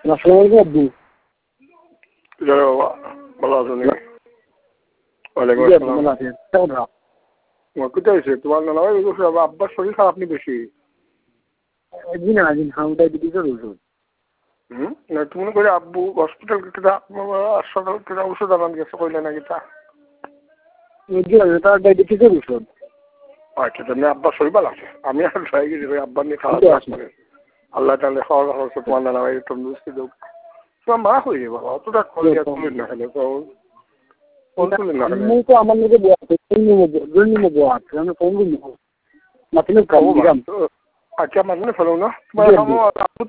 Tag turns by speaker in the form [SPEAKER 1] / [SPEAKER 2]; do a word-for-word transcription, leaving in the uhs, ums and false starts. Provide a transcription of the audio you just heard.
[SPEAKER 1] আসসালামু আলাইকুম আব্বু।
[SPEAKER 2] ভালো আছো নাকি? ওয়ালাইকুম আসসালাম। কোথায় আছে তোমার নানা ভাই? আব্বার শরীর খারাপ নি বেশি?
[SPEAKER 1] জি না জি না ডায়াবেটিসের ওষুধ।
[SPEAKER 2] হুম না তুমি করে আব্বু হসপিটাল কেটা হাসপাতাল কেটা ওষুধ আনান গেছে কইলে নাকি তা?
[SPEAKER 1] তার ডায়াবেটিসের ওষুধ।
[SPEAKER 2] আচ্ছা তাহলে আব্বার শরীর ভালো আছে। আমি আর ভয় গেছি ভাই আব্বার নিয়ে খাওয়া করে আল্লাহ তাহলে খাওয়া দাওয়া হচ্ছে তোমার নানা ভাই তন্দুরস্তি দেব। তোমার মা হয়ে যাবে বাবা অতটা করে তুলেন না খেলে ফোন তুলেন না খেলে
[SPEAKER 1] তো আমার লোকে বয়া আছে আমি ফোন করবো মাত্র
[SPEAKER 2] আচ্ছা মাঝে ফেলো না তোমার